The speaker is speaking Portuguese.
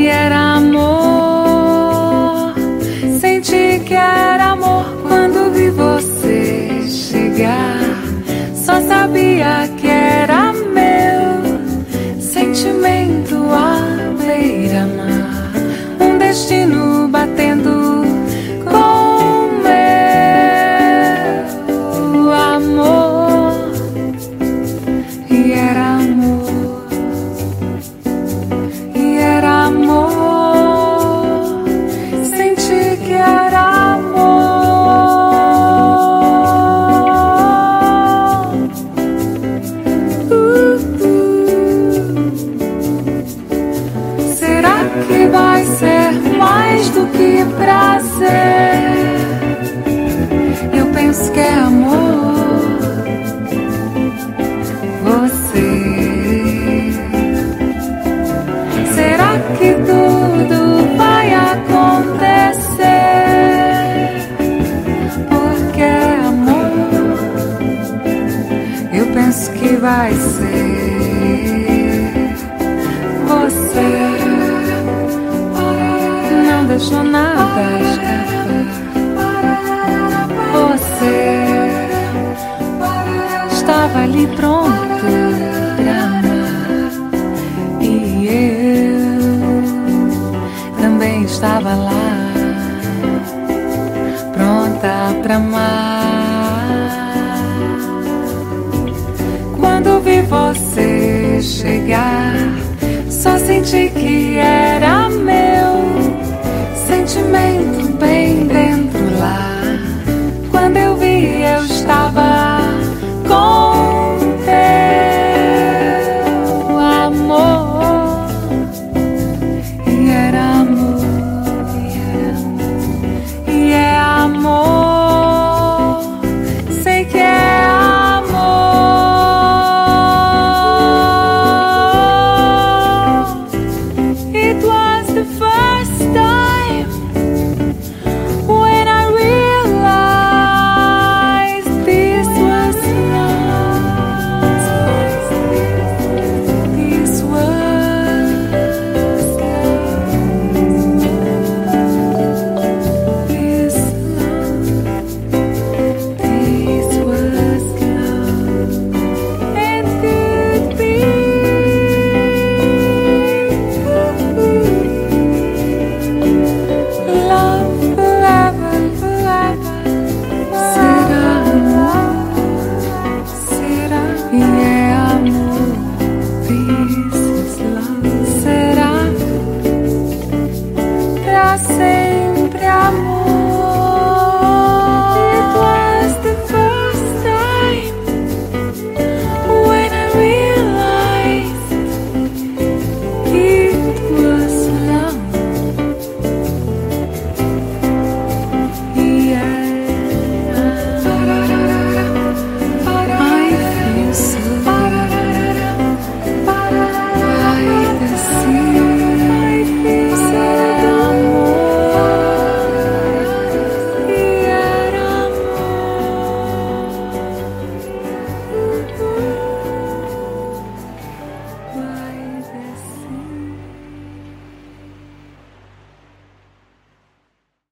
era amor. Senti que era amor quando vi você chegar. Só sabia que era meu sentimento à beira-mar, um destino batendo com meu amor. E era amor, e era amor. Senti que era amor. Será que vai ser mais do que prazer? Eu penso que é amor. Você. Será que tudo vai acontecer? Porque é amor. Eu penso que vai ser. Você não deixou nada escapar. Você estava ali pronto pra amar. E eu também estava lá, pronta pra amar. Quando vi você chegar, só senti que era meu sentimento bem dentro lá. Quando eu vi, eu estava com teu amor. E era amor, e é amor. Sei que é amor. It was the first